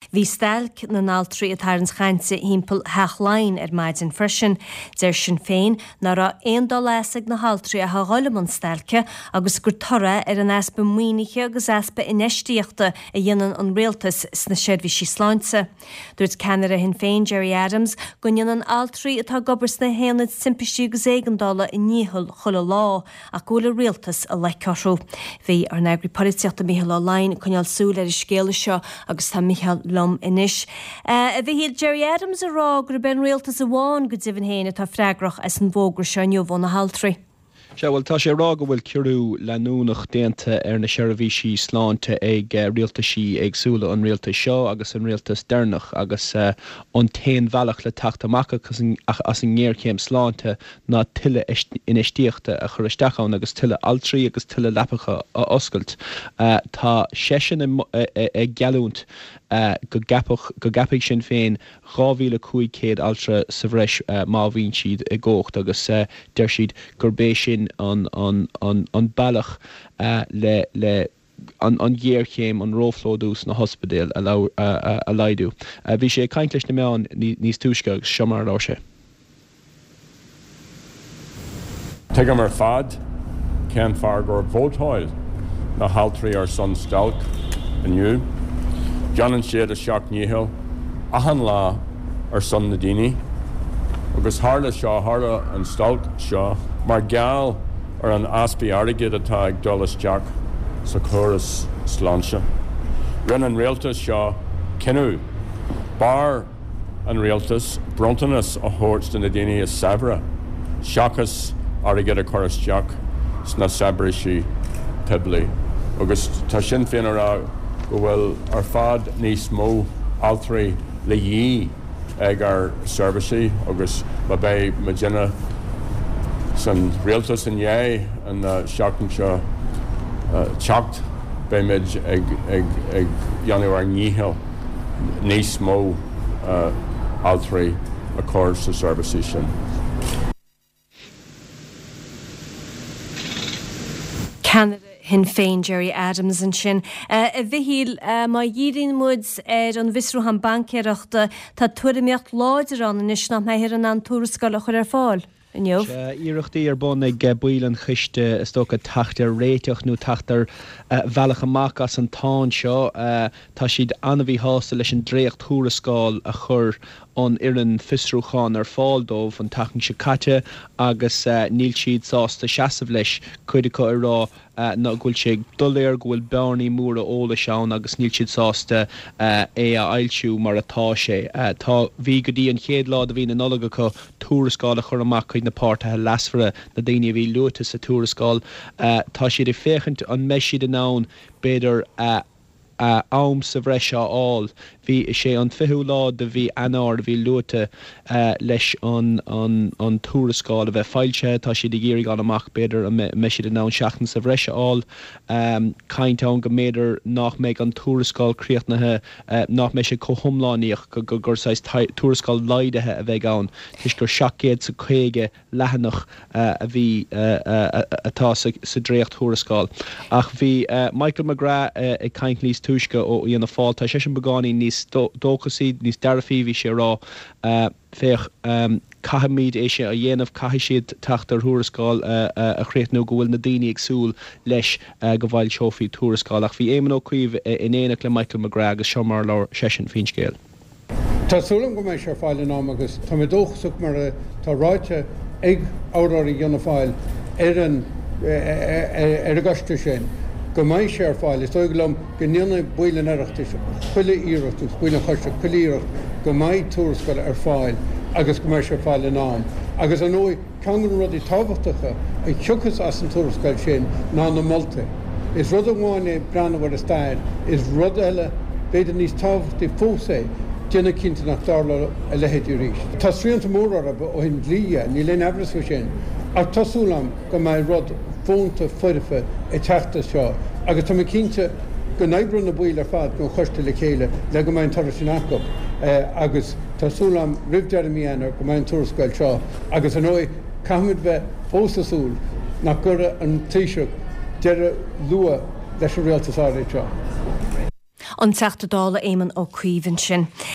Bhí stelc na náltrií a tarans chainte hímpel heachláin maidin frisin, deir sin féin nar a $1 na háltrií a gáileman stelce agus gur tora an aspa muoiniche agus aspa inistíochta a dhéanaan an réaltas sna séirbhí sí sláinte. Dúirt Canada hin féin Gerry Adams go dhéanaan altrií atá gobars na héanad simpistí agus $1 in níhol chola lá a gúla réaltas a leicárú. Bhí ar neagri políteachta Micheál Láin chuneal súil ar scéala seo agus tá Micheál lom inis. A bhí hiad Gerry Adams a rá gur ben réaltas a bháin go dibhan héine tá freigrach as an bhógra seo neomh na haltrií. Well, tá sé rá go bhfuil curú leanúnach déanta ar na seirfhí sí sláinte ag rialtas sí agsúla an rialtas seo agus an rialtas dernach agus an tain bhealach le tacht amach as an ngéircéim sláinte ná tuile inistíochta a chur isteachán agus tuile altrií agus tuile lepacha a oscailt. Tá sesin ag gealúnt go gapaigh sin féin 2,500 altra sa bhreis má bhíonn siad i ggócht agus deir siad gur bé sin an bailach le an ghéirchéim an róflódús na hospedéal a laidú. Bhí sé caint leis na meán níos túisce agus seomar lá sé. Tuigim ar fad ceann fear gur bhótáil na haltrií ar son stelc aniu. Janan siad a seach níhil ahan lá ar son na daoine agus hála seo hála an stelc seo mar geall ar an aspaí airgid atá ag dul isteach sa chóras sláinte. Rinne an réaltas seo cinú bar an réaltas brontanas a thabhairt na daoine is sabhra seachas airgid a chóras isteach sna sabhra sí tibli agus tá sin féin ará go bhfuil ar fad níos mó altrií le dhí ag ar serviceí agus ba bé ma déine san réaltas in dhé an seachtain seo teacht bé mid ag dhéanamh ar níhil níos mó altrií a chóir sa serviceí sin. Canada hin féin Gerry Adams an sin. A bhíhíl má dhírín muid an visrúhan bancéireachta tá tuairimíocht láidir an inis nach méthir an túrascáil a chur ar fáil. Iirechtaí ar bun ag builean chiste is tócha taachtar réiteach nó taachtar bhealach amach as an táin seo tá siad anmhí hásta leis an dréocht túrascáil a chur an iran fisrúcháin ar fáildómh an tachan se caite agus níl siad sásta seasamh leis chuideá ar rá ná ghfuil sé duléir ghfuil bearnaí móra óla seán agus níl siad sásta é a ailsiú mar atá sé. Tá bhí go dtí an chéad lád a bhí na nolaga chu túrascáil a chur amach chuid na páirtithe lasfara na daoine bhí luata sa túrascáil. Tá siad i féchant an meisiad an nán beidir am sa bhreis áil. Bhí sé an fiú lá de bhí anár bhí luata leis an túrascáil a bheith fáilte tá siad i ggéirí gan amach beidir a meisiad an nán seachtain sa bhreis áil. Caintán go méidir nach méid an túrascáil críochnathe nach mé sé chomláíoch gur sais túrascáil leideithe a bheith ann. Tuis gur 750 lehanach a bhí atá sa dréocht túrascáil. Ach bhí Michael McGrath ag caint níos túisce ó dhéana fáil tá sé sin beáí níos dóchasíd níos dearfaí bhí sé rá féch cahamíd é sé a dhéanamh caiisiad taachtar túrascáil a chréithnú go bhfuil na daoine agsúil leis go bhfuil seofií túrascáil ach bhí éman ó cuimh in éanaach le Michael McGrath agus seomar lá sesin fin scéal. Tásúlam go méid sé fáil in am agus tá dóchasach mar tá ráite ag áráí dhéanana fáil ar a gaiste sin. Go maiid sé fáil is tóiglam go níonna buile neireachtas chuile íireachtas buile chuiste chuíireacht go maiid túrascáil ar fáil agus go maiid sé fáil in am. Agus an óid ceann rudí tábhachtacha ag tuchas as an túrascáil sin ná na molta. Is rud amháin é breanahar a staid, is rud eile beidir níos tábhachtaí fósa déanana cinnta nach dála a lehéadú ríis. Tá sríanta mór arab ó hin blia ní leon ebras fa sin ach tásúlam go mbeidh rud fónta fuirifa i teachta seo agus tá cinnte go naibreann na buil ar fad go chuiste le chéile le go mbeidh tar sin acu agus tásúlam ribdearmíanaar go mbeidh túrascáil seo agus an óid caimid bheith fósasúil nach gura an tíiseach deire lua leis an réaltas áirí seo. An teachtadála éman ó cuihann sin.